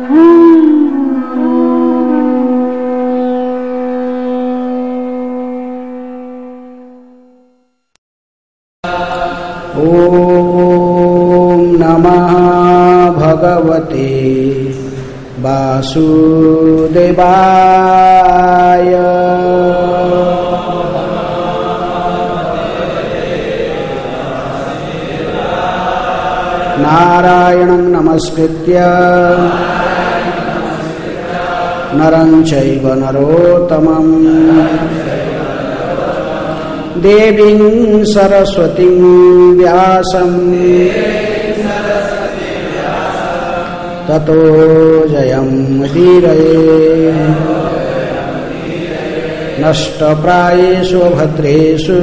ओम नमः भगवते वासुदेवाय। नारायणं नमस्कृत्य नरं चैव नरोत्तमं देवीं सरस्वतीं व्यासं ततो जयमुदीरये। नष्टप्रायेषु भद्रेषु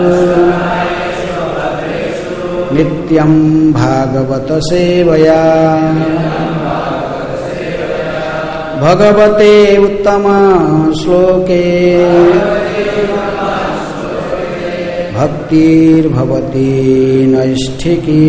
नित्यं भागवत सेवया। भगवते उत्तम श्लोके भक्तिर्भवति नैष्ठिकी।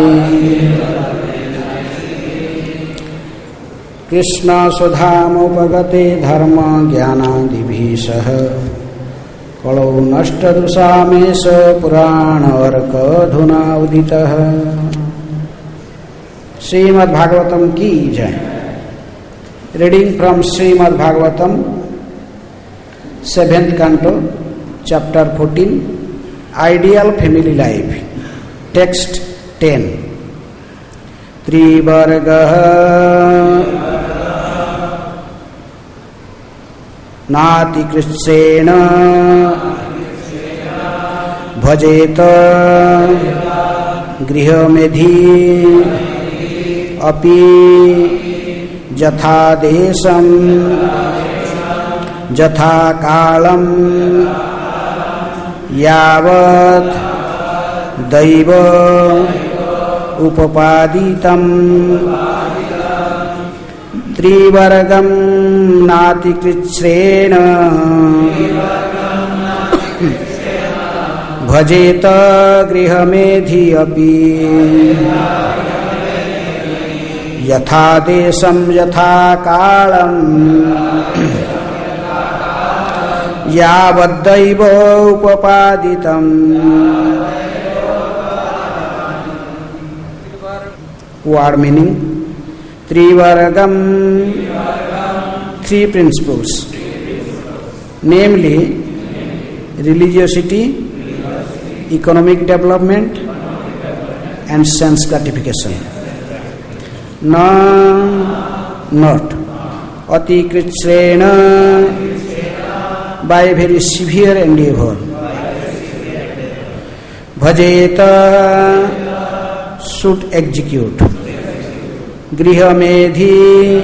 कृष्ण सुधामुपगते धर्म ज्ञानादिभिः सह कलौ नष्टदुषामेष पुराणार्कधुना उदितः। श्रीमद्भागवतम की जय। Reading from Srimad Bhagavatam 7th canto chapter 14 Ideal Family Life. Text 10. त्रिवर्गः नातिकृच्छ्रेण भजेत गृहमेधि अपि यथादेशं यथा कालं यावत् दैव उपपादितं। त्रिवर्गं नातिकृच्छ्रेण भजेत गृहमेधि अपि यथादेशं यथा कालं यावद्दैव उपपादितं। Word meaning: Trivargam, three principles, namely religiosity, economic development, and sense gratification. Na, not. Atikrithrena, by very severe endeavor. Bhajeta, should execute. Grihamedhi,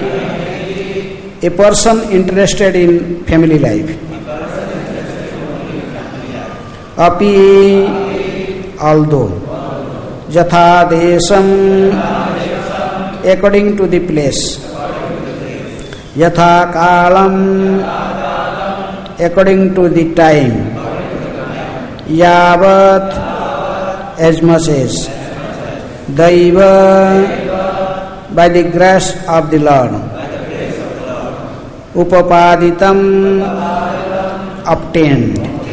a person interested in family life. Api, although. Yatha desam, according to the place. Yatha kalam, according to the time. Yavat, as much as. Daiva, by the grace of the Lord. Upapaditam, obtained.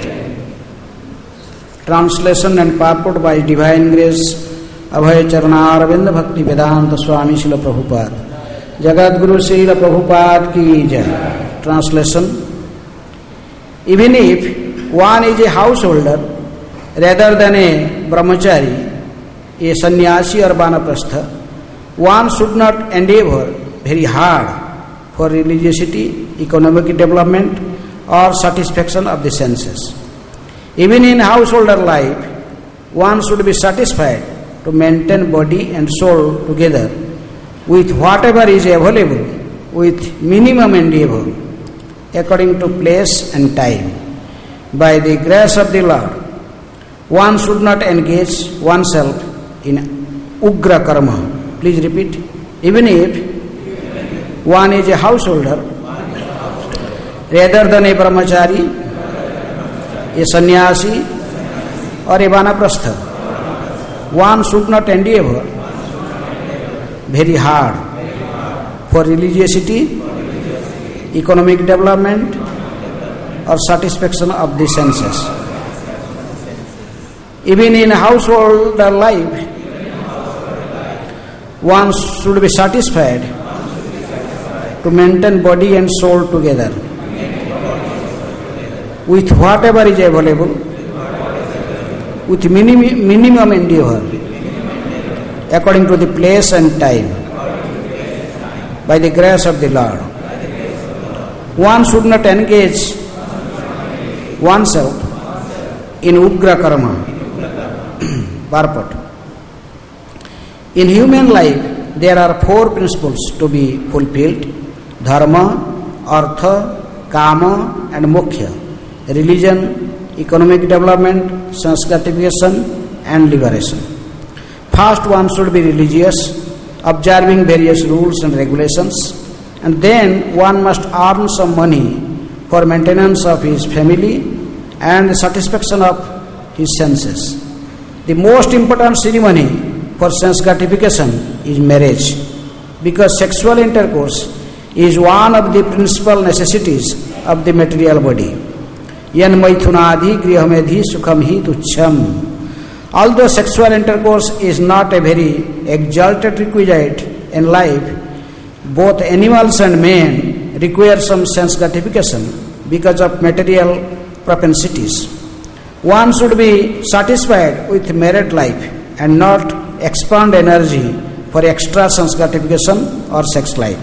Translation and purport by Divine Grace Abhay Charanarvind Bhakti Vedanta Swami Srila Prabhupada. Jagat Guru Srila Prabhupada ki jai. Translation: even if one is a householder rather than a brahmachari, a sannyasi or vanaprastha, one should not endeavor very hard for religiosity, economic development, or satisfaction of the senses. Even in householder life, one should be satisfied to maintain body and soul together with whatever is available, with minimum endeavor, according to place and time. By the grace of the Lord, one should not engage oneself in ugra karma. Please repeat. Even if one is a householder rather than a brahmachari, a sannyasi, or a vanaprastha, one should not endeavor very hard for religiosity, economic development, or satisfaction of the senses. Even in household life, one should be satisfied to maintain body and soul together with whatever is available, with minimum endeavor, according to the place and time, by the grace of the Lord. One should not engage oneself in ugra karma, purport. In human life, there are 4 principles to be fulfilled: dharma, artha, kama, and moksha. Religion, economic development, sanskatification, and liberation. First, one should be religious, observing various rules and regulations, and then one must earn some money for maintenance of his family and the satisfaction of his senses. The most important ceremony for sense gratification is marriage, because sexual intercourse is one of the principal necessities of the material body. Yan maithunadi grihamedhi sukham hi tuchham. Although sexual intercourse is not a very exalted requisite in life, both animals and men require some sense gratification because of material propensities. One should be satisfied with married life and not expend energy for extra sense gratification or sex life.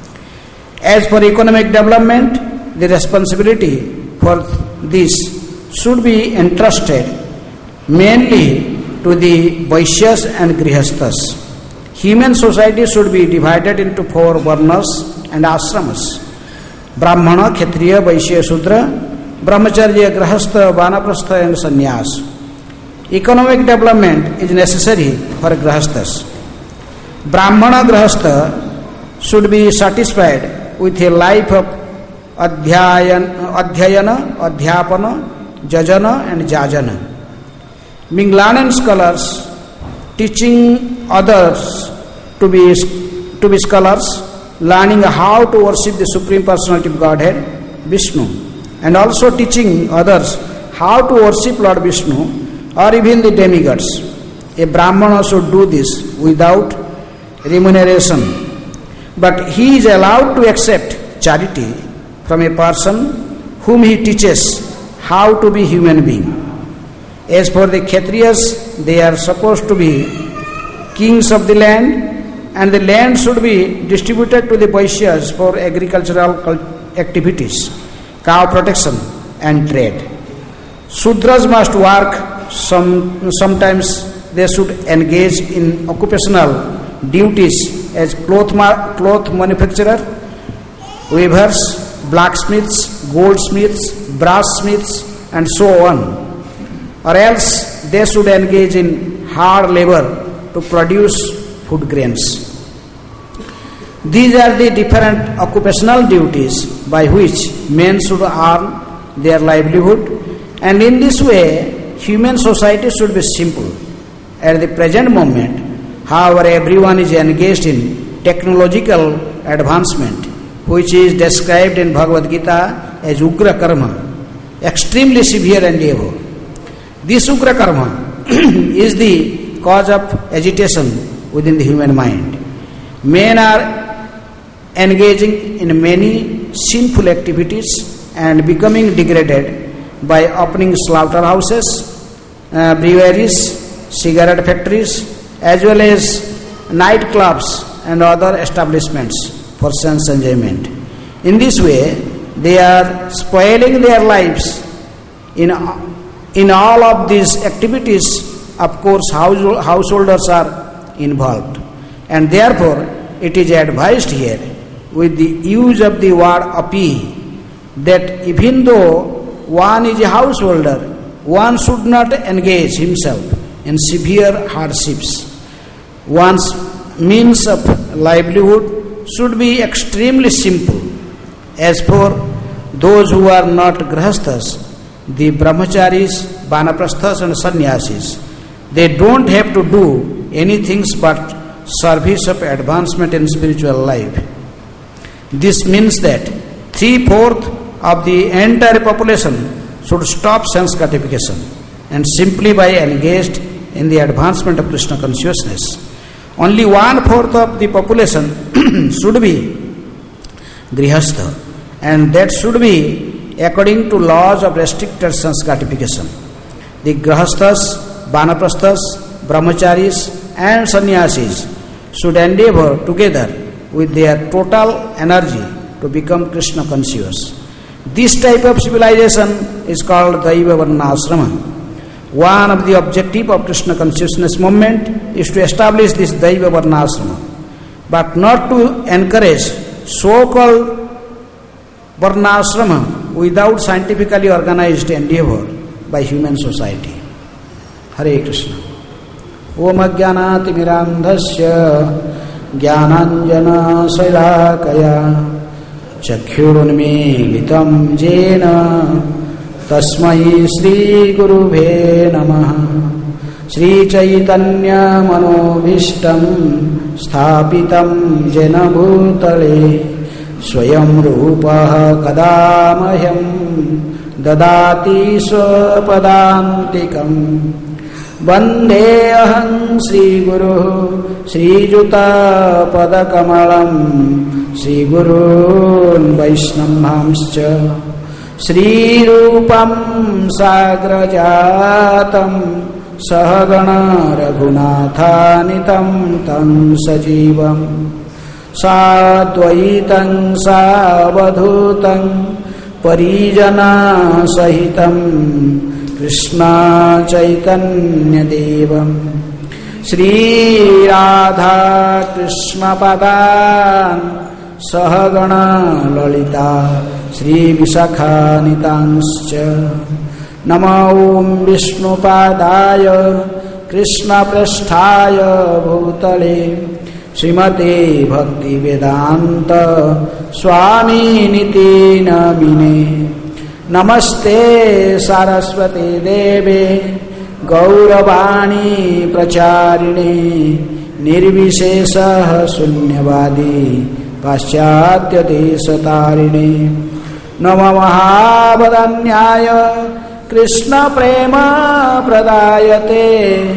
As for economic development, the responsibility for this should be entrusted mainly to the Vaishyas and Grihasthas. Human society should be divided into 4 varnas and ashramas: Brahmana, Kshatriya, Vaishya, Shudra, Brahmacharya, Grihastha, Vanaprastha, and Sannyas. Economic development is necessary for Grihasthas. Brahmana Grihastha should be satisfied with a life of adhyayana, adhyapana, jajana, and jajana. Being learned scholars, teaching others to be scholars, learning how to worship the Supreme Personality of Godhead, Vishnu, and also teaching others how to worship Lord Vishnu or even the demigods. A Brahmana should do this without remuneration, but he is allowed to accept charity from a person whom he teaches how to be human being. As for the Kshatriyas, they are supposed to be kings of the land, and the land should be distributed to the Vaishyas for agricultural activities, cow protection, and trade. Sudras must work, sometimes they should engage in occupational duties as cloth manufacturer, weavers, blacksmiths, goldsmiths, brass-smiths, and so on. Or else they should engage in hard labor to produce food grains. These are the different occupational duties by which men should earn their livelihood, and in this way human society should be simple. At the present moment, however, everyone is engaged in technological advancement, which is described in Bhagavad Gita as Ugra Karma, extremely severe endeavor. This Ugra Karma is the cause of agitation within the human mind. Men are engaging in many sinful activities and becoming degraded by opening slaughterhouses, breweries, cigarette factories, as well as nightclubs and other establishments for sense enjoyment. In this way, they are spoiling their lives. In all of these activities, of course, householders are involved, and therefore it is advised here with the use of the word api that even though one is a householder, one should not engage himself in severe hardships. One's means of livelihood should be extremely simple. As for those who are not grihasthas, the brahmacharis, vanaprasthas, and sannyasis, they don't have to do anything but service of advancement in spiritual life. This means that 3/4 of the entire population should stop sense gratification and simply by engaged in the advancement of Krishna consciousness. Only 1/4 of the population should be grihastha, and that should be according to laws of restricted sense gratification. The grihasthas, vanaprasthas, brahmacharis and sannyasis should endeavor together with their total energy to become Krishna conscious. This type of civilization is called Daiva Varnasrama. One of the objective of Krishna consciousness movement is to establish this Daiva Varnasrama, but not to encourage so-called Varnasrama without scientifically organized endeavor by human society. Hare Krishna. Om Ajnanatimirandhasya Jnananjana Salakaya Chakshurunmilitam Jena Tasmai Shri Gurubhe Namah. Shri Chaitanya Manobhishtam Sthapitam Jena Bhutale Swayam Rupaha Kadamahyam Dadati Swapadantikam Vande Aham Shri Guru Shri Juta Padakamalam Shri Gurun Vaishnavamscha Shri Rupam Sagrajatam Sahagana Raghunathanitam Tam Sajivam Sadvaitam Savadhutam Parijana Sahitam Krishna Chaitanya Devam Shri Radha Krishna Padan Sahagana Lalita Shri Visakhanitamscha Namo Om Vishnu Padaya Krishna Prasthaya Bhutale Srimate Bhakti Vedanta Swami Niti Namine Namaste Saraswate Deve Gauravani Pracharine Nirvishesha Sunyavadi Paschatya Desatarine Nama Mahabhadanyaya Krishna Prema Pradayate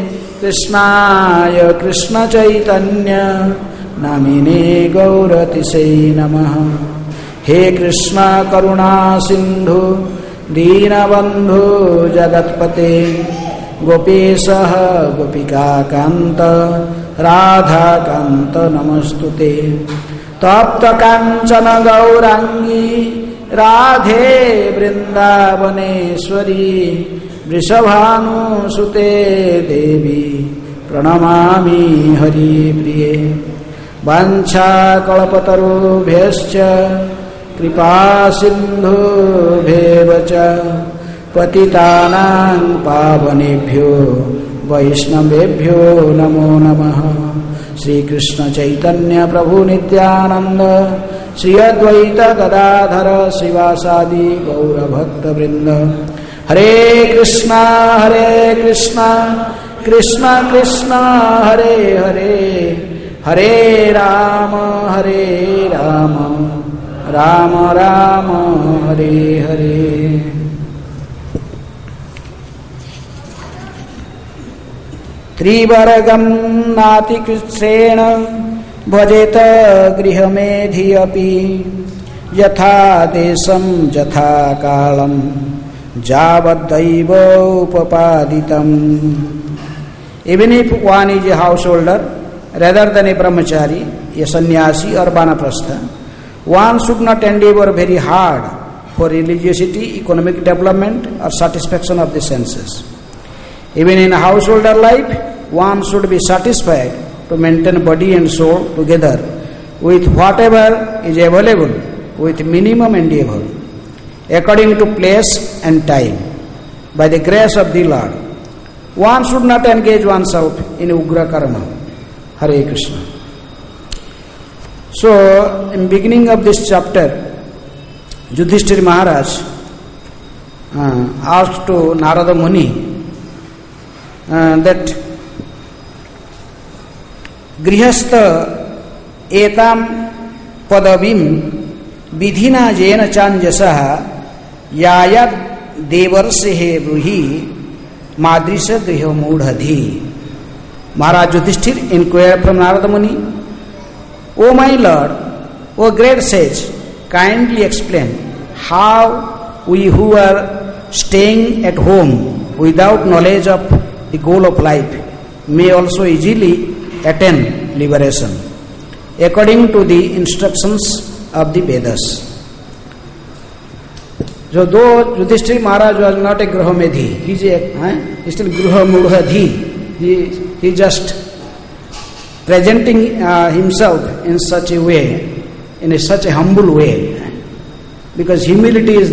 Krishnaya Krishna Chaitanya Namine Gauratisai Namaha. He Krishna Karuna Sindhu Deenabandhu Jagatpate Gopesha Gopika Kanta Radha Kanta Namastute Tapta Kanchana Gaurangi Radhe Vrindavaneshwari Vrishabhanu Sute Devi Pranamami Hari Priye Vancha Kalpatarubhyascha Kripa Sindhu Bhevacha Patitanang Pavanebhyo Vaishnavebhyo Namo Namaha. Shri Krishna Chaitanya Prabhu Nityananda Shri Advaita Gadadhara Srivasadi Gaura Bhakta Vrinda. Hare Krishna Krishna Krishna Hare Hare Hare Rama Rama Rama Hare Hare. Trivaragam nati kritsena bhajeta grihamedhi api yatha desam yatha kalam javadaiva upapaditam. Even if one is a householder rather than a brahmachari, a sannyasi or vanaprastha, one should not endeavor very hard for religiosity, economic development or satisfaction of the senses. Even in a householder life, one should be satisfied to maintain body and soul together with whatever is available with minimum endeavor, according to place and time, by the grace of the Lord. One should not engage oneself in ugra karma. Hare Krishna. So, in beginning of this chapter, Yudhishthira Maharaj asked to Narada Muni that grihastha etam padavim विधिना जेन चांजसः यायत देवर्षि हे ब्रूहि मादृश गृह मूढ़धि. Maharaj Yudhishthir inquired from Narada Muni, O my Lord, O great sage, kindly explain how we who are staying at home without knowledge of the goal of life may also easily attain liberation according to the instructions of the Vedas. So though Yudhishthir Maharaj was not a Grahamedhi, he is still Griha Mudhadhi. He just presenting himself in such a way, in such a humble way, because humility is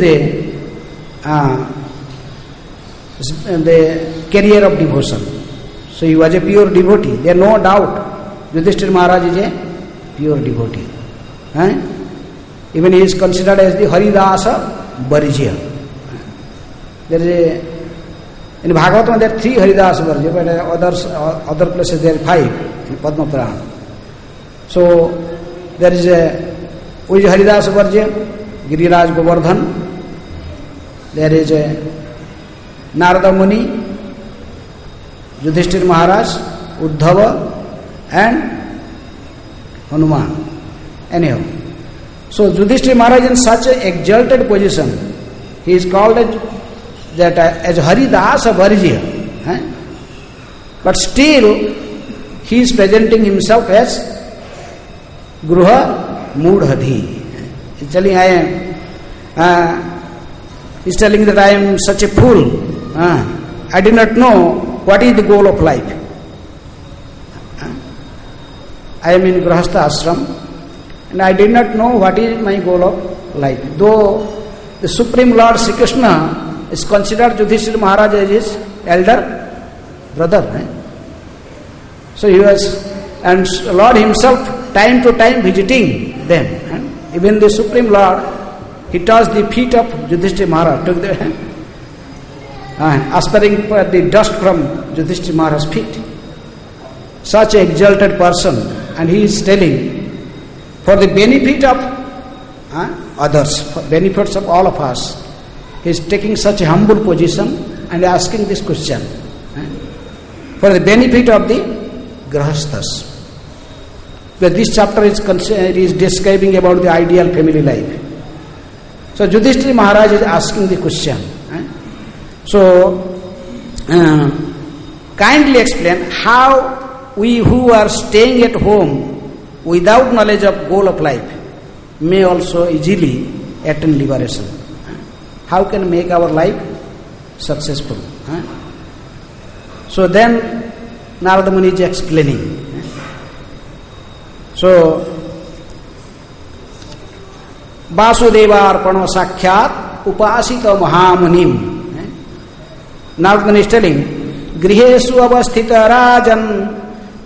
the carrier of devotion. So he was a pure devotee. There is no doubt Yudhishthir Maharaj is a pure devotee. Even he is considered as the Haridasa Varjya. There is in Bhagavatam there are 3 Haridasa Varjya, but other places there are 5 in Padma Purana. So there is who is Haridasa Varjya? Giriraj Govardhan. There is Narada Muni, Yudhishthir Maharaj, Uddhava and Hanuman. Anyhow, so Yudhishthir Maharaj in such an exalted position, he is called as Haridasa Varjya. But still he is presenting himself as Gruha Mudhadhi. He is telling he's telling that I am such a fool. I do not know what is the goal of life. I am in Grahastha Ashram and I did not know what is my goal of life. Though the Supreme Lord Sri Krishna is considered Yudhishthira Maharaj as his elder brother. So he was, and Lord himself time to time visiting them. Even the Supreme Lord, he touched the feet of Yudhishthira Maharaj, took the hand, aspiring for the dust from Yudhishthira Maharaj's feet. Such an exalted person, and he is telling, for the benefit of others, for benefits of all of us, he is taking such a humble position and asking this question for the benefit of the Grahasthas. But this chapter is describing about the ideal family life. So Yudhishthira Maharaj is asking the question. So kindly explain how we who are staying at home without knowledge of goal of life may also easily attain liberation. How can make our life successful? So then Narada Muni is explaining. So Vasudevarpana Sakhyat Upasita Mahamunim. Narada Muni is telling, Grihesu avasthita rajan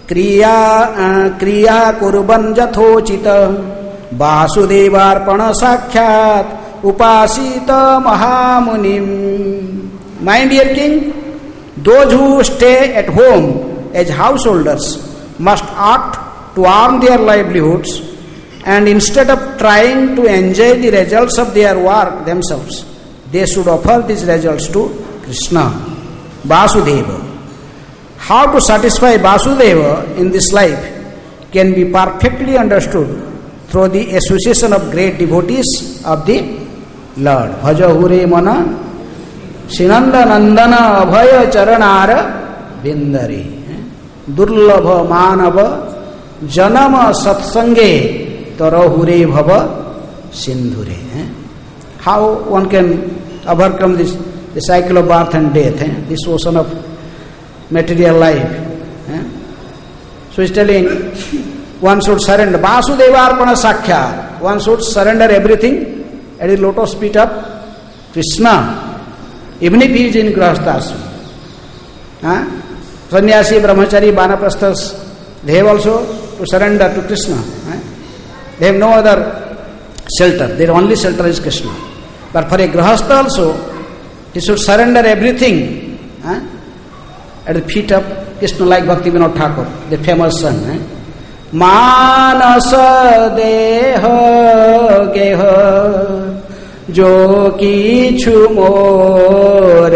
kriya kurban jathochita Vasudevarpana Sakhyat Upasita Mahamunim. My dear king, those who stay at home as householders must act to earn their livelihoods, and instead of trying to enjoy the results of their work themselves, they should offer these results to Krishna, Vasudeva. How to satisfy Vasudeva in this life can be perfectly understood through the association of great devotees of the Lord. Bhaja hure mana Shinanda Nandana Abhaya Charanara Bindari Durlabha Manava Janama Satsange Tarahure Bhava Sindhure. How one can overcome the cycle of birth and death, this ocean of material life. So he's telling one should surrender. Vasudevarpana Sakhya. One should surrender everything at the lotus feet of Krishna, even if he is in Grahastha Ashram. Sannyasi, Brahmachari, Vanaprasthas, they have also to surrender to Krishna. They have no other shelter. Their only shelter is Krishna. But for a Grahastha also, he should surrender everything at the feet of Krishna, like Bhakti Vinod Thakur, the famous son. मानस देह गेह जो किछु मोर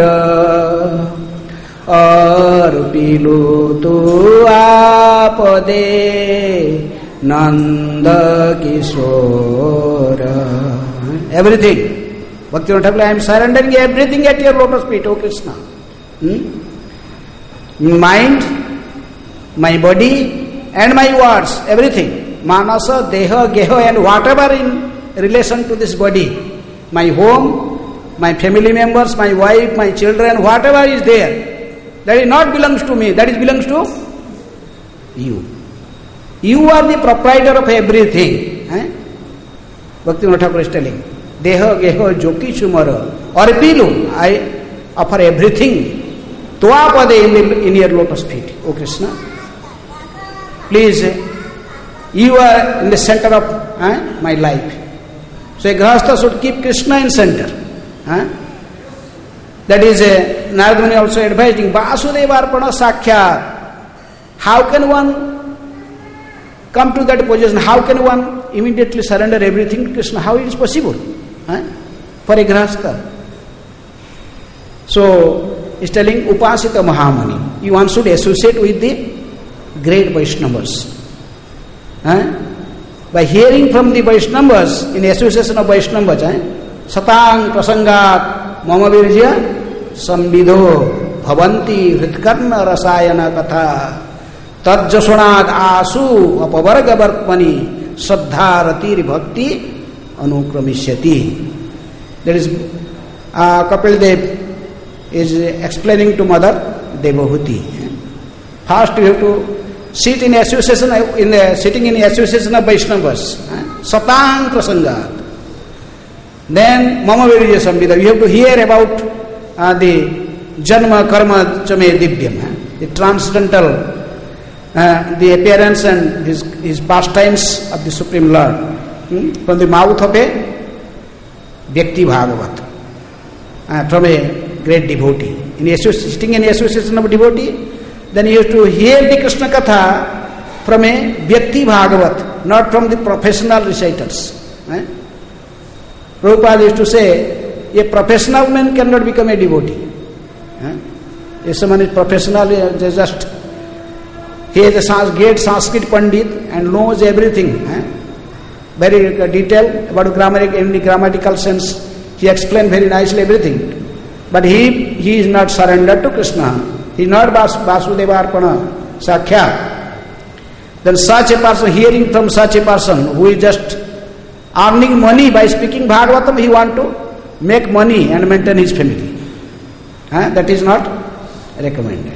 और पिलु तू आपदे Nand Kishore. Everything. Bhaktivinoda Thakur, I am surrendering everything at your lotus feet, O Krishna. Mind, my body, and my words, everything. Manasa, Deha, Geha, and whatever in relation to this body. My home, my family members, my wife, my children, whatever is there, that is not belongs to me, that is belongs to you. You are the proprietor of everything. Bhaktivinoda Thakur is telling, Deha, Geha, Joki, Chumara, or Pilu, I offer everything. Tuapade in your lotus feet, O Krishna. Please, you are in the center of my life. So a Grahastha should keep Krishna in center. That is, Narada Muni also advising, Vasudeva Arpana Sakhyat. How can one come to that position? How can one immediately surrender everything to Krishna? How it is possible for a Grahastha? So, he is telling Upasita Mahamani. You one should associate with the great Vaishnavas. By hearing from the Vaishnavas, in association of Vaishnavas, Satang Prasangat Mama Virjya Samvidho Bhavanti Hritkarna Rasayana Katha Tadjasunad Asu Apavarga Varkmani Saddharatir Bhakti Anukramishyati. That is, Kapil Dev is explaining to Mother Devahuti. First you have to sit in association, sitting in association of Vaishnavas, Satang Prasangat. Then Mama Virya Samvida, you have to hear about the Janma Karma Chame Divyam, the transcendental, the appearance and his pastimes of the Supreme Lord, from the mouth of a Vyakti Bhagavat, from a great devotee. Sitting in association of a devotee, then you have to hear the Krishna Katha from a Vyakti Bhagavat, not from the professional reciters. Prabhupada used to say, a professional man cannot become a devotee. If someone is professional, he is a great Sanskrit Pandit and knows everything, very detailed about in the grammatical sense. He explained very nicely everything. But he is not surrendered to Krishna. He is not Vasudeva Arpana Sakya. Then such a person, hearing from such a person who is just earning money by speaking Bhagavatam, he want to make money and maintain his family. That is not recommended.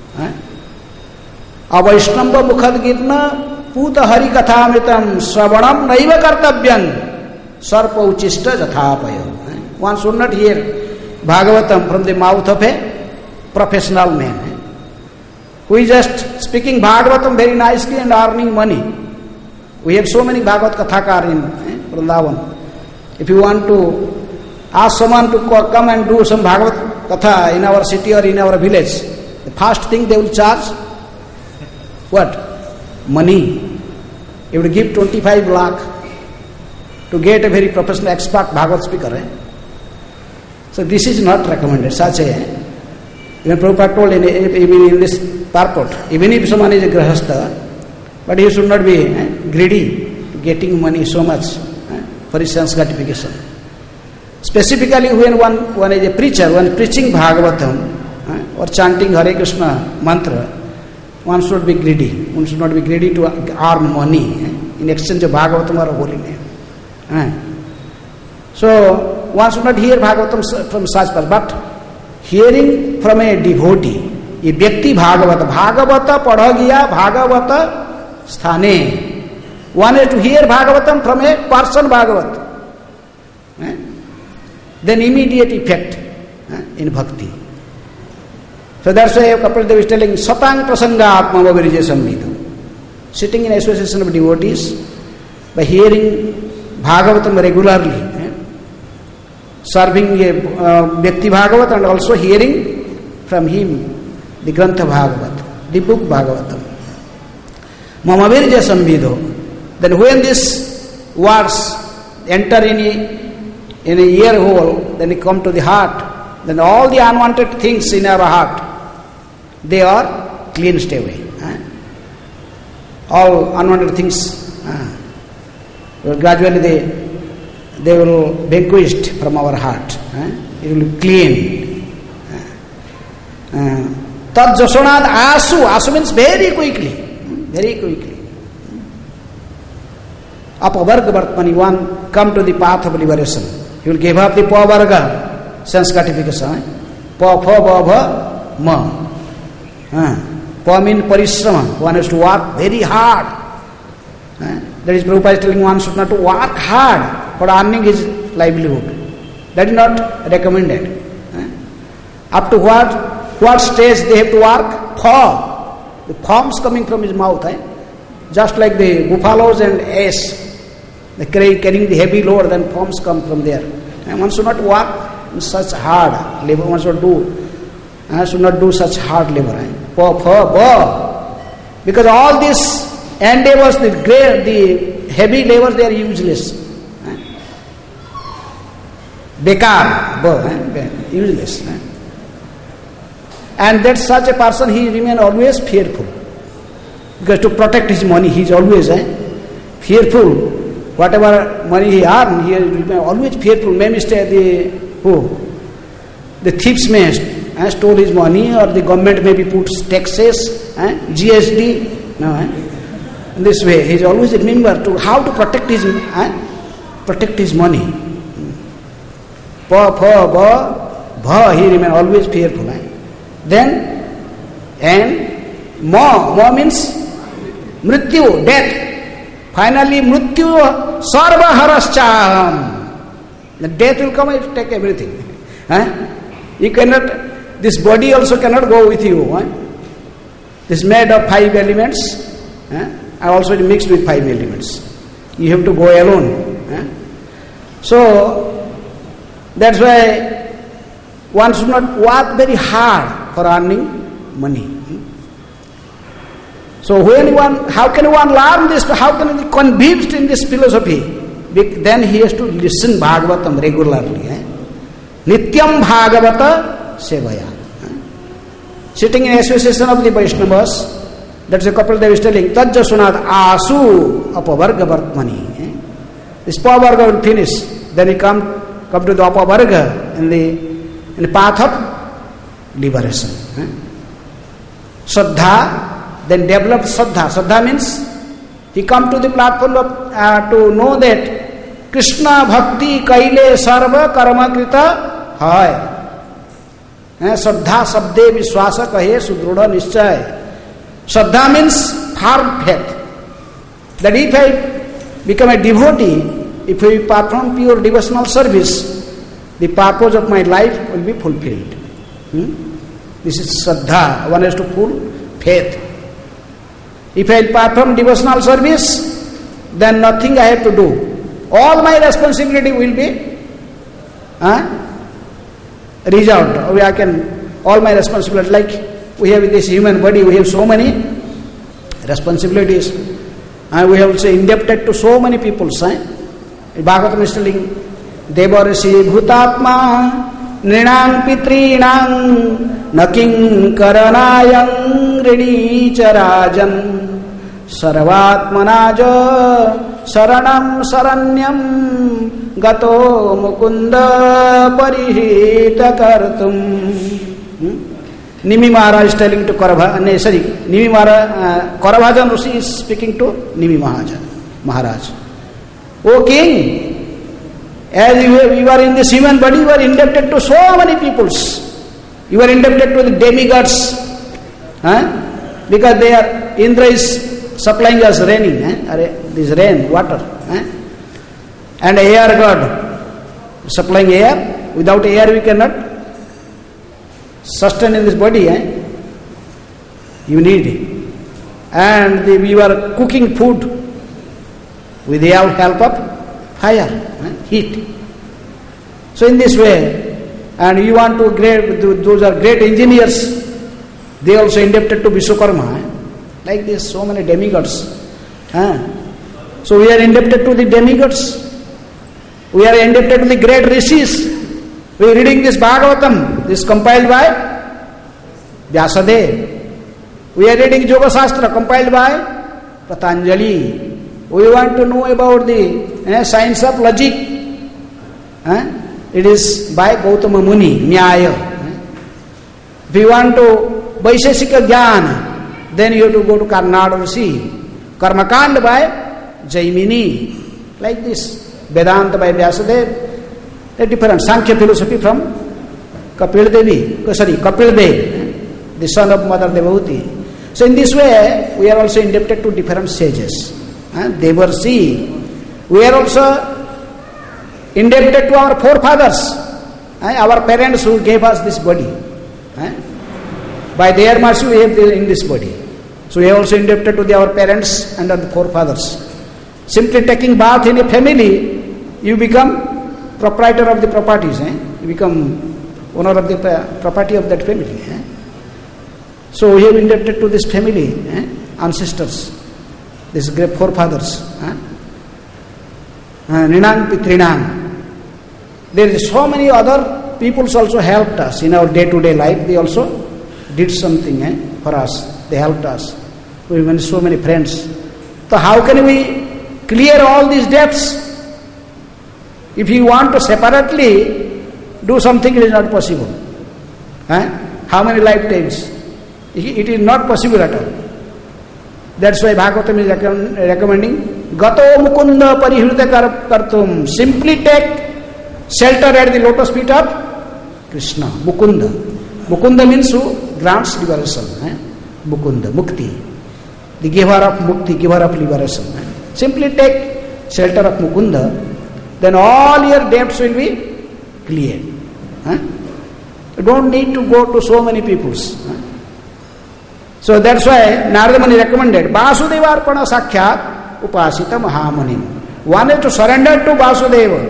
Avaishnamba Mukhad Gitna Puta Hari Kathamritam Sravanam Naiva Kartavyam Sarpa Uchista Jathapaya. One should not hear Bhagavatam from the mouth of a professional man who is just speaking Bhagavatam very nicely and earning money. We have so many Bhagavat Kathakar in Vrindavan. If you want to ask someone to come and do some Bhagavat Katha in our city or in our village, the first thing they will charge, what? Money. You would give 25 lakh to get a very professional expert Bhagavat speaker. So this is not recommended. Such a, even Prabhupada told even in this purport, even if someone is a Grahastha, but he should not be greedy to getting money so much for his sense gratification. Specifically when one is a preacher, one preaching Bhagavatam or chanting Hare Krishna mantra, one should be greedy. One should not be greedy to earn money in exchange of Bhagavatam or a holy name. So one should not hear Bhagavatam from such person, but hearing from a devotee, a Vyakti Bhagavata, Bhagavata Padhagiya Bhagavata Sthane. One is to hear Bhagavatam from a person Bhagavat. Then immediate effect in bhakti. So that's why Kapil Dev is telling Satang Prasangat Mama Virja Samvidho. Sitting in association of devotees, by hearing Bhagavatam regularly, serving a Vyakti Bhagavat and also hearing from him the Grantha Bhagavat, the book Bhagavatam. Mama virja samvidho. Then when these words enter in a ear hole, then they come to the heart, then all the unwanted things in our heart, they are cleansed away. All unwanted things, gradually they will be vanquished from our heart. It will be clean. Tad jasonad asu. Asu means very quickly. Very quickly. Apavarga Vartmani, one come to the path of liberation. He will give up the Pavarga, sense gratification. Pa, pha, ba, bha, ma. Pa means parishrama. One has to work very hard. That is Prabhupada is telling one should not to work hard for earning his livelihood. That is not recommended. Up to what stage they have to work? Pha. The foams coming from his mouth. Just like the buffaloes and ass. They carrying the heavy load, then foams come from there. And one should not work in such hard labor. One should not do such hard labor. Pa, pha, ba. Because all these endeavors, the heavy labors, they are useless. Bekar, ba, useless. And that such a person, he remain always fearful. Because to protect his money, he is always fearful. Whatever money he earns, he remain always fearful. Maybe the thieves may stole his money, or the government maybe puts taxes, GST. No, in this way, he is always remember to how to protect his money. Pa, pha, ba, bha, he remain always fearful. Then, and ma means mrityu, death. Finally, mrityu sarva haraschaham. The death will come and take everything. You cannot, this body also cannot go with you. This is made of 5 elements. And also mixed with 5 elements. You have to go alone. So, that's why one should not work very hard for earning money. So how can one learn this? How can he be convinced in this philosophy? Then he has to listen Bhagavatam regularly. Nityam Bhagavata Sevaya. Sitting in association of the Vaishnavas, that's a couple they is telling, Tajjasunad Asu Apavarga Vartmani. This Pavarga will finish. Then he come to the Apavarga in the path of liberation. Saddha, then developed Saddha. Saddha means he come to the platform of, to know that Krishna Bhakti Kaile Sarva Karma Krita Hai. Saddha Sabde Vishwasa Kahe Sudruda Nischay. Saddha means firm faith. That if I become a devotee, if I perform pure devotional service, the purpose of my life will be fulfilled. This is Saddha. One has to full faith. If I perform devotional service, then nothing I have to do. All my responsibility will be resolved. All my responsibility, like we have in this human body, we have so many responsibilities. We have also indebted to so many people. Bhagavatam is telling, Devarasi Bhutatma Nrinang Pitrinang Naking Karanayang Rinicharajan Sarvatmanaja Saranam Saranyam Gato Mukunda Parihita Kartum. Nimi Maharaj is telling to Nimi Maharaj, Karavajan Rishi is speaking to Nimi Maharaj. O king, as you are in this human body, you are indebted to so many peoples. You are indebted to the demigods. Because they are, Indra is supplying us raining. This rain, water. And air god supplying air. Without air we cannot sustain in this body. You need it. And we were cooking food with the help of fire, heat. So in this way, and you want to those are great engineers, they also indebted to Vishwakarma. Like this, so many demigods. So we are indebted to the demigods. We are indebted to the great rishis. We are reading this Bhagavatam. This is compiled by Vyasadeva. We are reading Yoga Shastra compiled by Patanjali. We want to know about the science of logic. It is by Gautama Muni, Nyaya. If you want to Vaisheshika Jnana, then you have to go to Karnada Rishi. Karmakanda by Jaimini. Like this. Vedanta by Vyasadeva. A different Sankhya philosophy from Kapil Dev, the son of Mother Devavati. So in this way, we are also indebted to different sages. Devarsi. We are also indebted to our forefathers, our parents who gave us this body. By their mercy, we have in this body. So we are also indebted to our parents and our forefathers. Simply taking birth in a family, you become proprietor of the properties. You become owner of the property of that family. So we have indebted to this family, ancestors, these great forefathers. Ninang Pitrinang. There is so many other peoples also helped us in our day-to-day life. They also did something for us. They helped us. We have so many friends. So how can we clear all these debts? If you want to separately do something, it is not possible. How many lifetimes? It is not possible at all. That's why Bhagavatam is recommending Gato Mukunda Parihrita Kartum. Simply take shelter at the lotus feet of Krishna. Mukunda. Mukunda means who grants liberation. Mukunda, Mukti. The giver of Mukti, giver of liberation. Simply take shelter of Mukunda, then all your debts will be cleared. You don't need to go to so many peoples. So that's why Narada Muni recommended Vasudevarpana Sakhyat Upasita Mahamuni. One is to surrender to Vasudeva.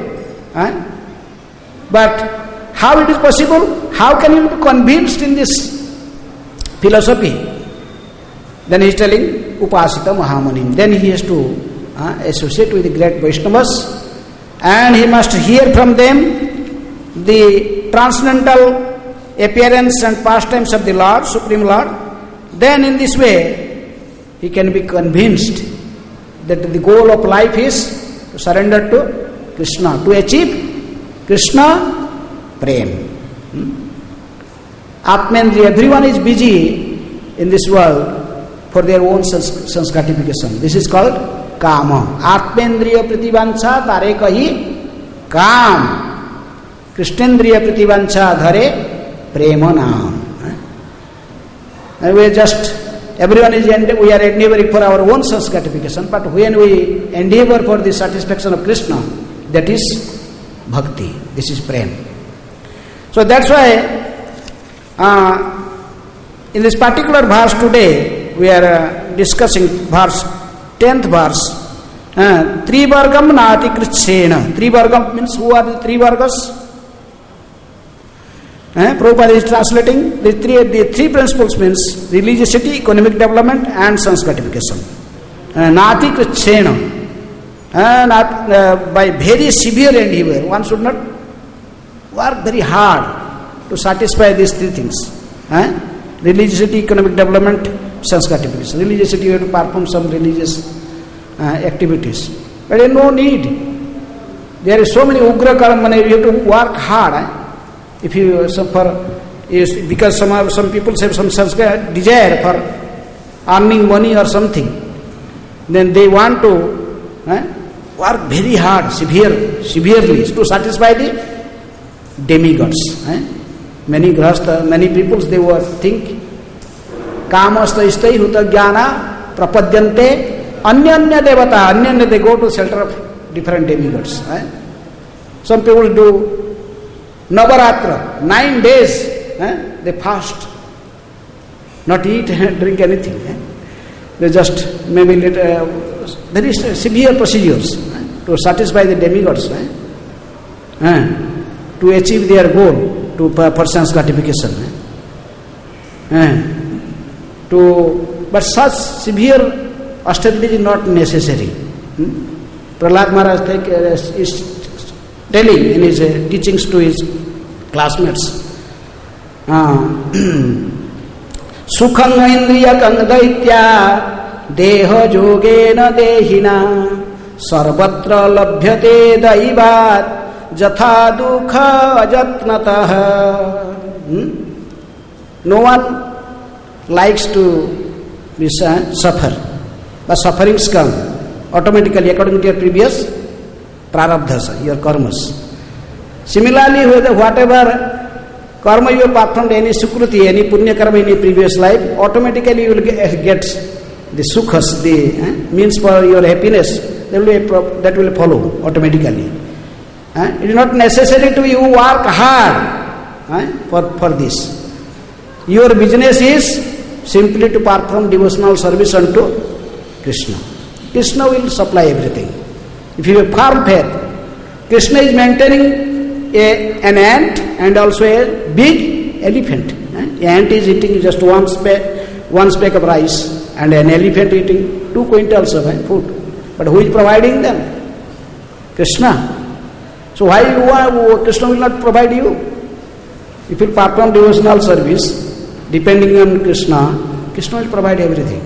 But how it is possible? How can you be convinced in this philosophy? Then he is telling Upasita Mahamuni. Then he has to associate with the great Vaishnavas, and he must hear from them the transcendental appearance and pastimes of the Lord, Supreme Lord. Then in this way, he can be convinced that the goal of life is to surrender to Krishna, to achieve Krishna Prem. Atmendriya, everyone is busy in this world for their own sense gratification. This is called Kama. Atmendriya Prativancha Tare Kahi Kam. Krishnendriya Prativancha Dhare Prema Nam. And we are everyone is, we are endeavoring for our own sense gratification, but when we endeavor for the satisfaction of Krishna, that is Bhakti. This is Prem. So that's why in this particular verse today, we are discussing 10th verse. Trivargam Nati Krishena. Trivargam means who are the three Vargas? Prabhupada is translating the three principles means religiosity, economic development and sense gratification. Nati Krishena. By very severe endeavor, one should not work very hard to satisfy these three things. Religiosity, economic development, sense gratification. Religiosity, you have to perform some religious activities. But there is no need. There is so many ugra karma, you have to work hard. If you suffer, because some people have some desire for earning money or something, then they want to work very hard, severely to satisfy the demigods. Many people, they were think kamasta istai huta jnana prapadyante anyanya devata. Anyanya, they go to shelter of different demigods. Some people do Navaratra, 9 days, they fast, not eat and drink anything. They just maybe very severe procedures to satisfy the demigods, to achieve their goal, for sense gratification, to But such severe austerity is not necessary. Prahlad Maharaj is telling in his teachings to his classmates. Sukhang indriyakang daitya deha yogena dehina sarvatra labhyate daivat jatha dukha ajatnatah. No one likes to suffer, but sufferings come automatically according to your previous prarabdhas, your karmas. Similarly, whatever karma you have performed, any sukruti, any punya karma in your previous life, automatically you will get the sukhas, the means for your happiness, that will follow automatically. It is not necessary to you work hard for this. Your business is simply to perform devotional service unto Krishna. Krishna will supply everything. If you have firm faith, Krishna is maintaining an ant and also a big elephant. An ant is eating just one speck of rice, and an elephant eating 2 quintals of food. But who is providing them? Krishna. So why Krishna will not provide you? If you perform devotional service, depending on Krishna, Krishna will provide everything.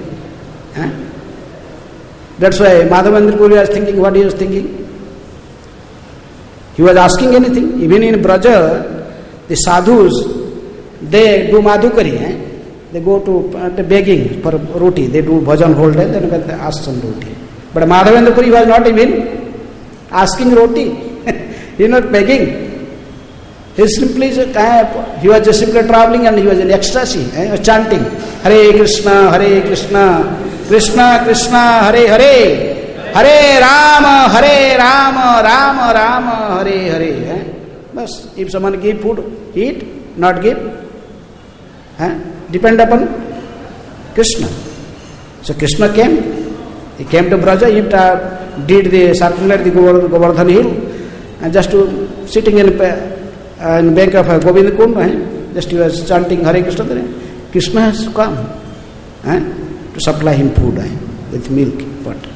That's why Madhavendra Puri was thinking what he was thinking. He was asking anything. Even in Braja, the sadhus, they do madhukari. They go to begging for roti. They do bhajan whole day, then they ask some roti. But Madhavendra Puri was not even asking roti. He was not begging. He was just simply traveling and he was in ecstasy, chanting, Hare Krishna, Krishna Krishna, Hare Hare, Hare Rama, Rama Rama, Hare Hare. But if someone give food, eat, not give, depend upon Krishna. So Krishna came, he came to Braja, he did the circular the Govardhan hill, and just to sitting in bank of Govind Kund, just he was chanting Hare Krishna. Krishna has come to supply him food with milk, butter.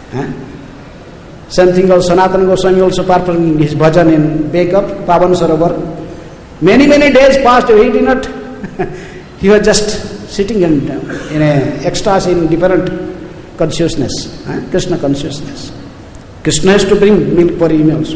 Same thing also, Sanatana Goswami also performing his bhajan in bank of Pavan Sarovar. Many days passed, he did not, he was just sitting in a ecstasy in different consciousness, Krishna consciousness. Krishna has to bring milk for him also.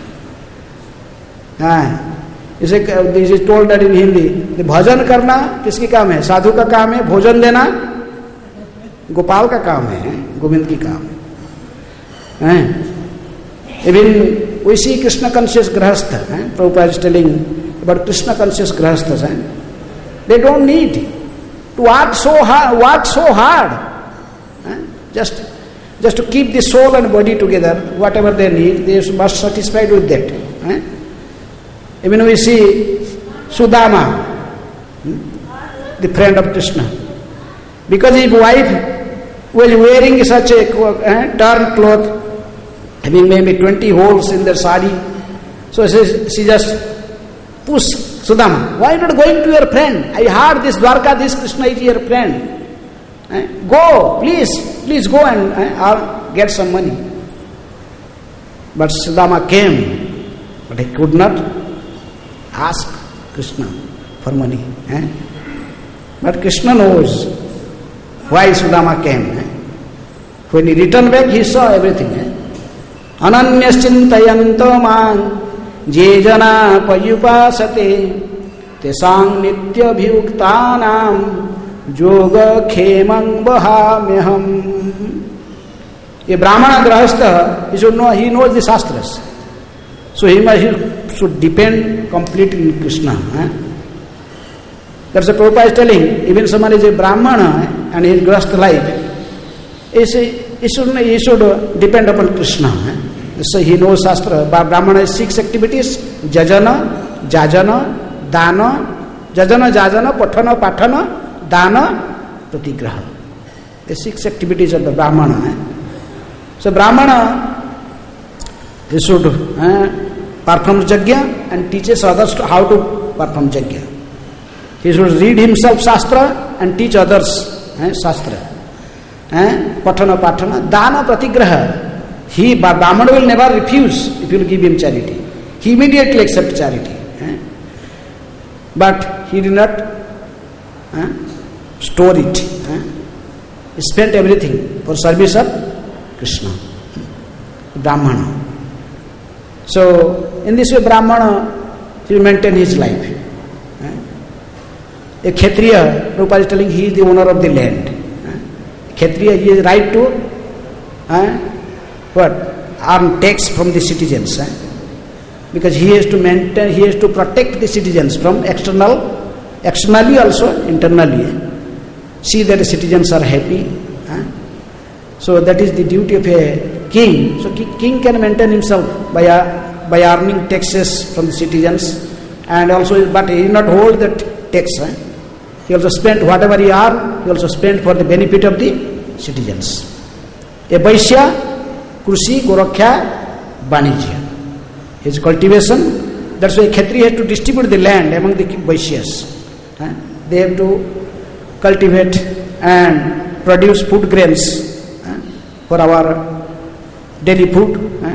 This is told that in Hindi, the bhajan karna किसकी काम है? साधु का काम है, भोजन देना गोपाल का काम है, गोविंद की काम है. Even we see Krishna conscious grahastha. Prabhupada is telling about Krishna conscious grahasthas. They don't need to work so hard. Just to keep the soul and body together, whatever they need, they must be satisfied with that. Even we see Sudama, the friend of Krishna, because his wife was wearing such a torn cloth, having maybe 20 holes in their sari, so she just pushed Sudama, why not going to your friend? I heard this Dwarka, this Krishna is your friend. Go, please go and get some money. But Sudama came, but he could not ask Krishna for money. But Krishna knows why Sudama came. When he returned back, he saw everything. Ananyaschintayanto man je jana payupasate tesang nitya bhyuktanam yoga khemang bahamyaham. A Brahmana grahastha, he knows the Shastras. So he should depend completely on Krishna. That's what Prabhupada is telling. Even someone is a Brahmana and his grahastha life, he should depend upon Krishna. So he knows Shastra. Brahmana is 6 activities: Jajana, Jajana, Dana, Jajana, Jajana, Patana, Dana, Pratigraha. The 6 activities of the Brahmana. So Brahmana, he should perform Yajna and teaches others how to perform Yajna. He should read himself Shastra and teach others Shastra. Patana Patana, Dana Pratigraha. Brahmana will never refuse if you will give him charity. He immediately accepts charity. But he did not store it. He spent everything for service of Krishna. Brahmana. So, in this way, Brahmana will maintain his life. A Kshatriya, Prabhupada is telling, he is the owner of the land. Kshatriya, he has right to earn tax from the citizens. Because he has to maintain, he has to protect the citizens from externally also, internally. See that the citizens are happy. So that is the duty of a king. So king can maintain himself by earning taxes from the citizens, and also, but he will not hold that tax. He also spent whatever he earned, he also spent for the benefit of the citizens. A Vaishya, Krushi, Gorakhya, Banijya. His cultivation, that's why Kshatriya has to distribute the land among the Vaishyas. They have to cultivate and produce food grains for our daily food.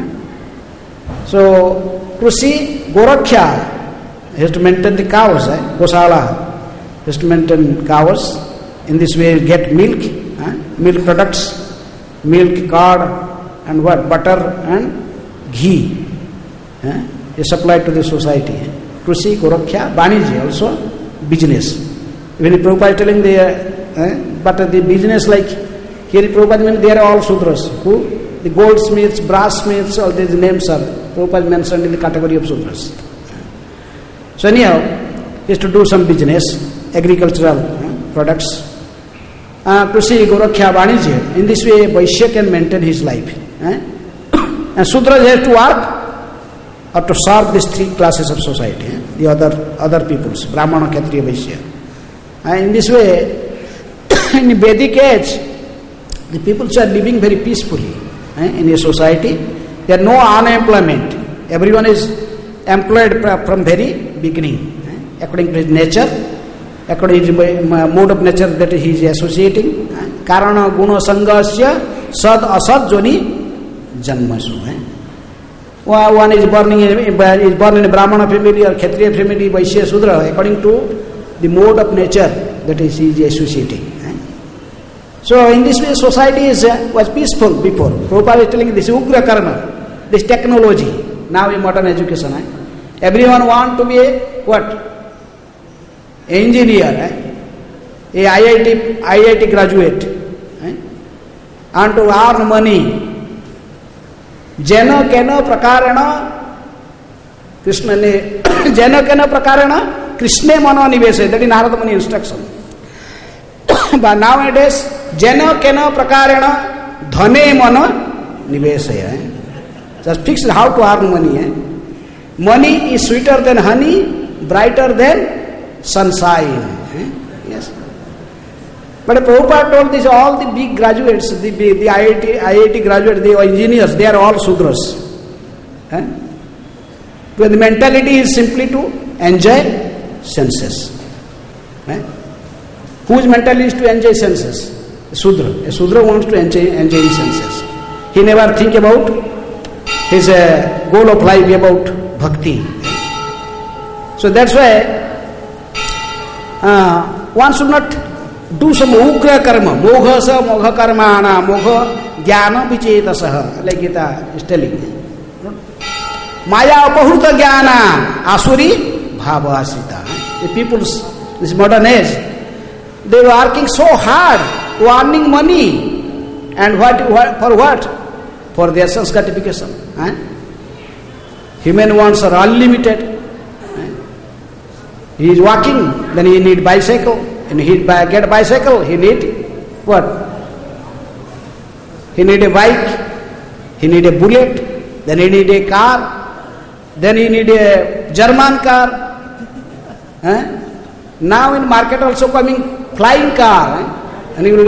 So, Krushi, Gorakhya has to maintain the cows. Gosala has to maintain cows. In this way, you get milk, milk products, milk, curd, and butter and ghee. Is supplied to the society. Krushi, Gorakhya, Banijya also business. Even Prabhupada is telling but the business like here Prabhupada means they are all Sudras. Who? The goldsmiths, brassmiths, all these names are Prabhupada mentioned in the category of Sudras. So anyhow, is to do some business, agricultural products. Krushi, Gorakhya, Banijya. In this way, Vaishya can maintain his life. And Sudras have to work or to serve these three classes of society, the other peoples, Brahmana, Kshatriya, Vaishya. In this way, in Vedic age, the peoples are living very peacefully in a society. There are no unemployment. Everyone is employed from very beginning, according to his nature, according to his mode of nature that he is associating. Karana guna sangasya sad asad joni janmasu. One is born in a Brahmana family or Kshatriya family, Vaishya, Sudra, according to the mode of nature that he is associating. So in this way, society was peaceful before. Prabhupada is telling this Ugra Karma, this technology, now in modern education. Everyone wants to be a engineer, a IIT graduate, and to earn money. Jena kena prakarana Krishna ne Jena kena prakarana Krishna mano nivese. That is Narada Muni instruction. But nowadays Jena kena prakarana dhane mano nivese. Just fix how to earn money. Money is sweeter than honey, brighter than sunshine. Yes. But Prabhupada told this, all the big graduates, the IIT graduates, the engineers, they are all Sudras. But the mentality is simply to enjoy senses. Whose mentality is to enjoy senses? A Sudra. A Sudra wants to enjoy his senses. He never think about his goal of life, about bhakti. So that's why one should not do some ugra karma, mogha sa mogha karmana, mogha jnana vichetasaha, like Gita is telling. Maya apahruta jnana, asuri bhavasita. The people's, this modern age, they were working so hard, earning money, and for what? For their sense gratification. Human wants are unlimited. He is walking, then he need bicycle. And he get a bicycle, he need what? He need a bike, he need a bullet, then he need a car, then he need a German car. Now in market also coming flying car. And you will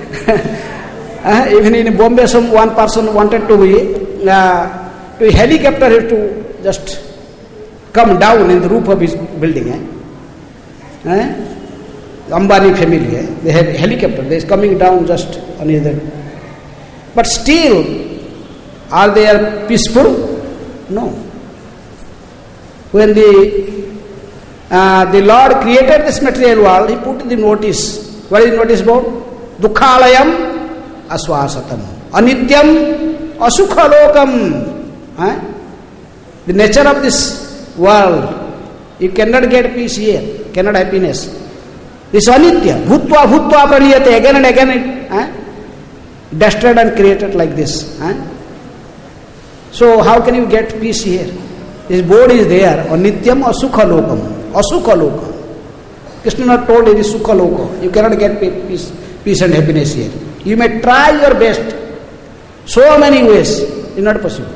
even in Bombay, one person wanted to a helicopter have to just come down in the roof of his building. Ambani family, they have helicopter, they is coming down just on the other. But still, are they peaceful? No. When the Lord created this material world, He put the notice. What is the notice about? Dukkhalayam aswasatam, anityam asukhalokam. The nature of this world, you cannot get peace here, cannot happiness. This anitya, bhutva bhutva praniyate, again and again, destroyed and created like this. So how can you get peace here? This board is there, anityam asukhalokam, asukhalokam. Krishna not told it is sukhalokam. You cannot get peace and happiness here. You may try your best, so many ways, it is not possible.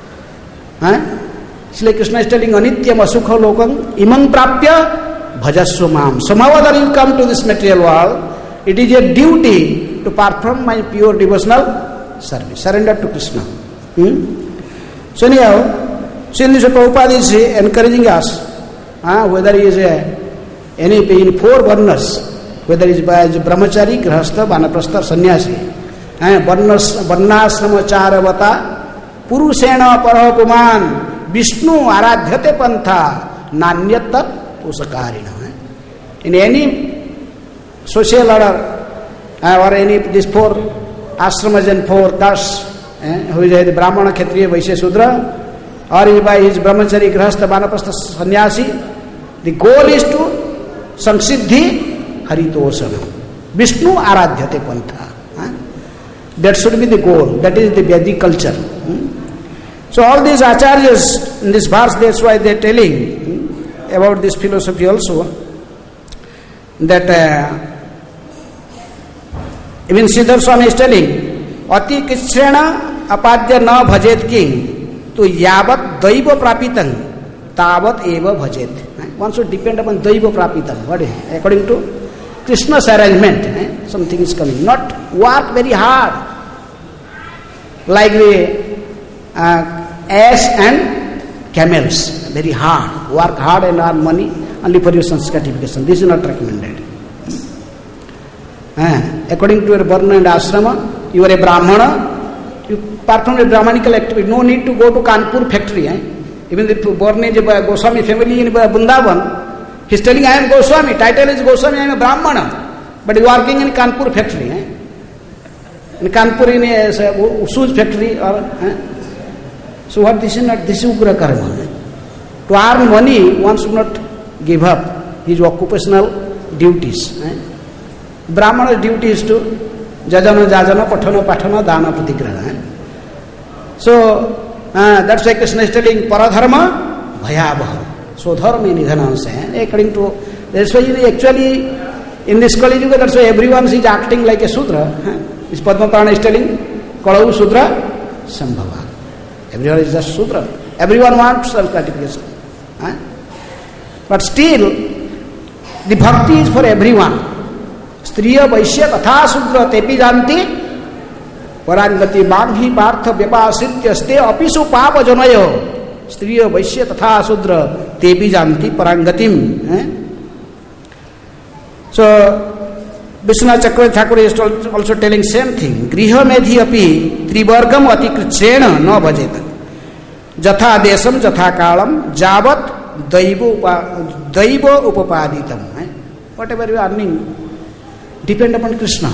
Shri Krishna is telling anityam asukhalokam imam prapya bhajasva mam. Somehow or other you come to this material world, it is your duty to perform my pure devotional service. Surrender to Krishna. So anyhow, since Prabhupada is encouraging us, whether he is any four varnas, whether he is brahmachari, grihastha, vanaprastha, sannyasi, varnasrama charavata, purushena parapuman, Vishnu aradhyate pantha, nanyatat usakarina. In any social order, or any these four ashramas and four castes, who is the Brahmana, Kshatriya, Vaishya, Sudra, or is by his brahmachari, grihastha, vanaprastha, sannyasi, the goal is to samsiddhi haritosana. Vishnu aradhyate pantha. That should be the goal. That is the Vedic culture. So all these acharyas in this verse, that's why they are telling about this philosophy also, that even Siddhar Swami is telling, Ati kishrena apadya na bhajet king, to yavat daiva prapitan, tavat eva bhajet. One should depend upon daiva prapitan. What is it? According to Krishna's arrangement, something is coming. Not work very hard, like the ass and camels, very hard. Work hard and earn money only for your sanskarification. This is not recommended. According to your varna and ashrama, you are a brahmana, you perform a brahmanical activity. No need to go to Kanpur factory. Even the born is Goswami family in Vrindavan, he is telling, I am Goswami, title is Goswami, I am a brahmana, but he is working in Kanpur factory. In Kanpur in a shoes factory or so what this is not, this is ugra karma. To earn money, one should not give up his occupational duties. Brahmana's duty is to jajana, jajana, patana, patana, dana, patigraha. So that's why Krishna is telling paradharma bhayabaha. So dharma nidhanansa. According to, that's why actually in this Kali Yuga, that's why everyone is acting like a Sudra. This Padma Purana is telling Kalavu Sudra Sambhava. Everyone is just Sudra. Everyone wants self-gratification. But still, the bhakti is for everyone. Striya Vaishya Katha Sudra Tepi Janti Parangati Maghi Partha Vyapasitya Ste Apisu Papa Janayo Striya Vaishya Katha Sudra Tepi Janti Parangatim. So, Vishwanath Chakravarti Thakur is also telling same thing. Griha medhi api trivargam ati kritsena na bhajeta. Jatha desam jatha kalam javat daiva upapaditam. Whatever you are earning, depend upon Krishna.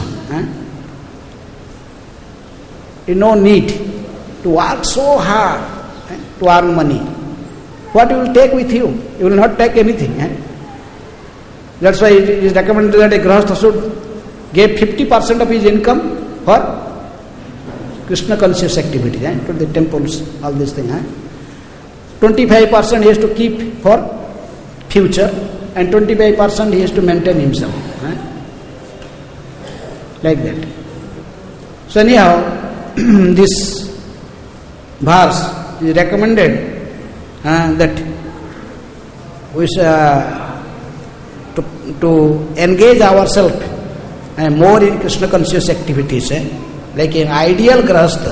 You no need to work so hard to earn money. What you will take with you? You will not take anything. That's why it is recommended that a grahastha should give 50% of his income for Krishna conscious activity, to the temples, all these things. 25% he has to keep for future, and 25% he has to maintain himself. Like that. So anyhow, this verse is recommended that we to engage ourselves more in Krishna conscious activities, like an ideal grahastha,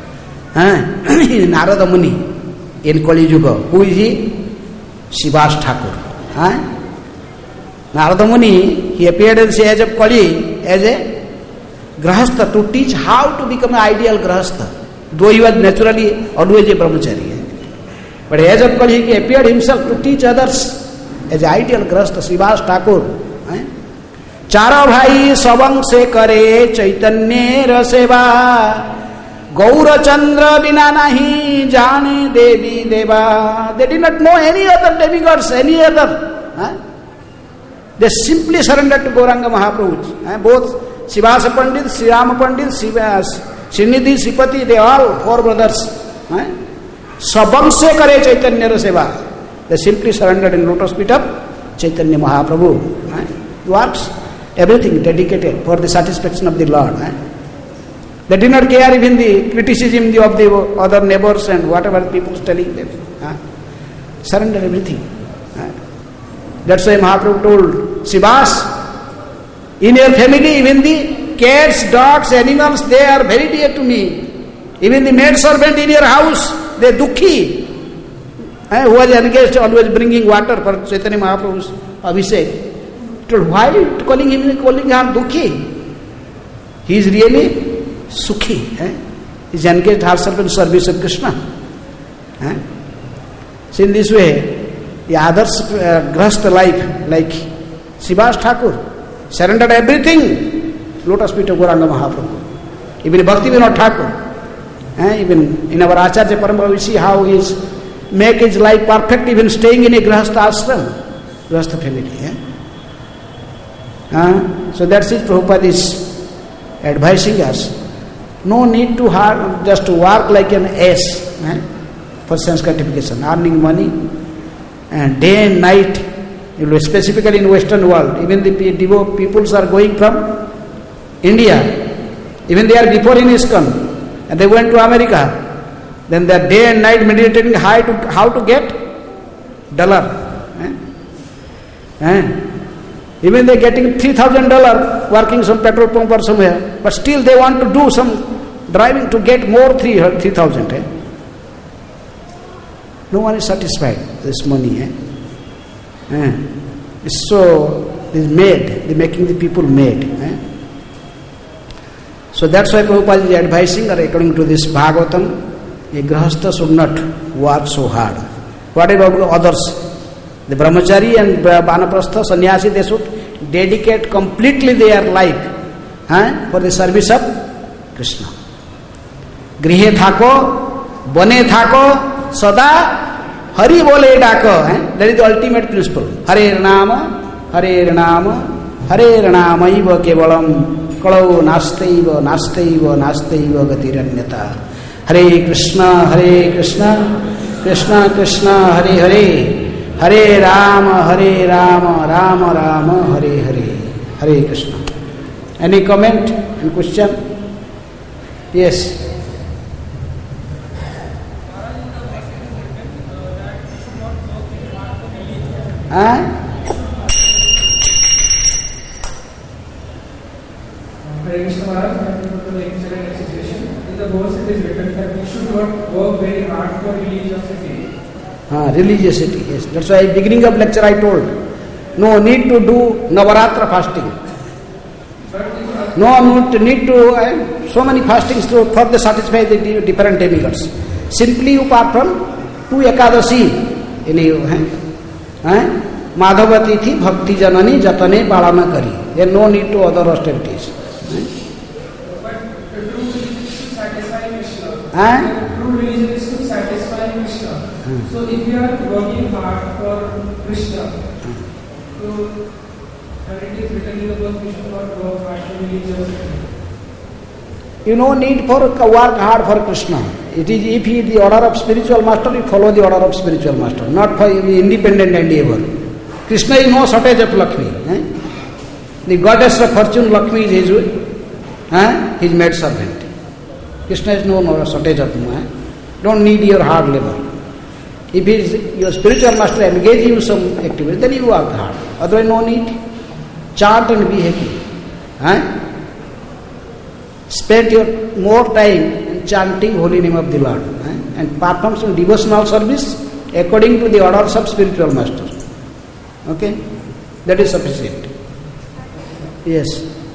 Narada Muni in Kali Yuga. Who is he? Shivas Thakur. Narada Muni, he appeared in the age of Kali as a Grahastha to teach how to become an ideal Grahastha, though he was naturally always a brahmachari. But age of Kali, he appeared himself to teach others as an ideal Grahastha, Srivas Thakur. चारों भाई Sabang से करे चैतन्य रसेवा गौरचंद्र बिना नहीं जाने देवी देवा. They did not know any other demigods, any other. They simply surrendered to Gauranga Mahaprabhu. Both Srivasa Pandit, Sri Rama Pandit, Srinidhi, Sripati, they all four brothers. Sabang se kare Chaitanya Raseva. They simply surrendered in lotus feet of Chaitanya Mahaprabhu. Works, everything dedicated for the satisfaction of the Lord. They did not care even the criticism of the other neighbors and whatever people telling them. Surrender everything. That's why Mahaprabhu told Srivas, in your family, even the cats, dogs, animals, they are very dear to me. Even the maid servant in your house, they dukhi, who was engaged always bringing water for Chaitanya Mahaprabhu's Abhishek. Told, why calling her dukhi? He is really sukhi. He is engaged herself in service of Krishna. So in this way, the others grahastha life, like Srivas Thakur, surrendered everything, lotus feet of Gauranga Mahaprabhu. Even Bhakti Vinod Thakur, even in our Acharya Parambara, we see how he make his life perfect, even staying in a grahastha ashram, grahastha family. So that's it. Prabhupada is advising us. No need to just work like an ass for sense gratification, earning money. And day and night, specifically in Western world, even the peoples are going from India, even they are before in ISKCON, and they went to America, then they are day and night meditating how to get $. Even they are getting $3,000 working some petrol pump or somewhere, but still they want to do some driving to get more 3,000. No one is satisfied with this money. So it is made, the making the people made. So that's why Prabhupada is advising, or according to this Bhagavatam, a grahastha should not work so hard. What about others? The brahmachari and vanaprastha, sannyasi, they should dedicate completely their life for the service of Krishna. Grihe thako, bane thako, Sada Hari Bole Daka. That is the ultimate principle. Hare Nama, Hare Nama, Hare Nama Iva Kevalam Kalau Nastaiva, Nastaiva, Nastaiva Gatiranyata. Hare Krishna, Krishna Krishna, Hare Hare, Hare Rama, Rama Rama, Hare Hare, Hare Krishna. Any comment and question? Yes. Religiosity, yes. That's why beginning of lecture I told, no need to do Navaratra fasting. No need to so many fastings to further satisfy the different demigods. Simply you perform 2 Ekadashi in you. Madhavatithi Bhakti Janani Jatane Palana Kari. There no need to other austerities. But the true religion is to satisfy Krishna. True religion is to satisfy Krishna. So if you are working hard for Krishna, so it is written in the book, we should not work hard for religion. You no need for work hard for Krishna. It is if he is the order of spiritual master, you follow the order of spiritual master, not for independent endeavor. Krishna is no shortage of Lakshmi. The goddess of fortune Lakshmi is his maid servant. Krishna is no shortage of him. Don't need your hard labor. If he is your spiritual master engage you some activity, then you work hard. Otherwise no need. Chant and be happy. Spend your more time in chanting holy name of the Lord and perform some devotional service according to the orders of spiritual master. Okay? That is sufficient. Yes.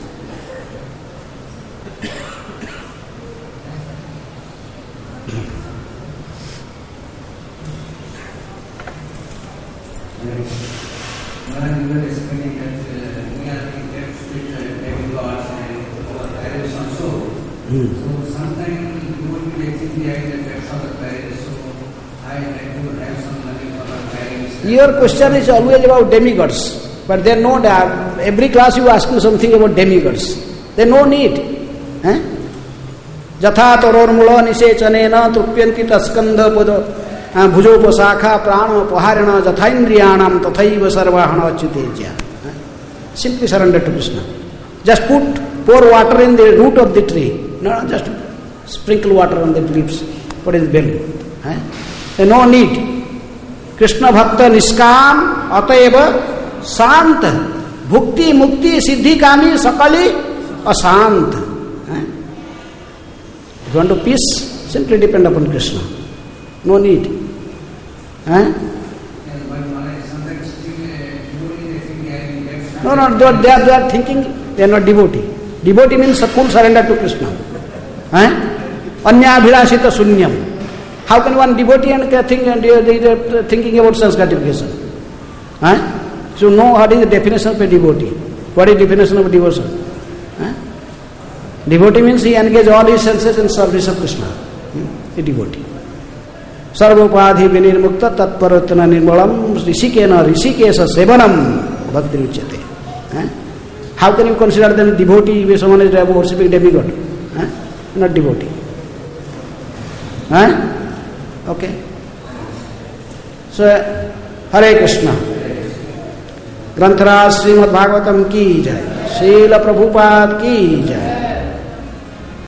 So sometimes you will be getting the idea that for the parents, so I like to have some money for the parents. Your question is always about demigods, but there no every class you ask you something about demigods. There no need. Jatha torormula nisechanena trupyanti taskandha pada bhujopasakha prana paharana jathaindriyanam tathaiva sarvahana achyuteja. Simply surrender to Krishna. Just pour water in the root of the tree. No, just sprinkle water on the leaves. What is value? There no need. Krishna bhakta niskam atayeva sant bhukti mukti siddhi kami sakali asant. If you want to peace, simply depend upon Krishna. No need. No, they are thinking they are not devotee. Devotee means a full surrender to Krishna. Anya abhilashita sunyam. How can one devotee and thinking about sense gratification? So know what is the definition of a devotee. What is the definition of devotion? Devotee means he engages all his senses in service of Krishna. A devotee. Sarvopadhi vinirmukta tatparatana nirmalam rishikena rishikesa sevanam bhakti uchyate. How can you consider them devotee if someone is worshipping demigod? Not devotee. Okay. So, Hare Krishna. Granthara Srimad Bhagavatam ki jai. Srila Prabhupada ki jai.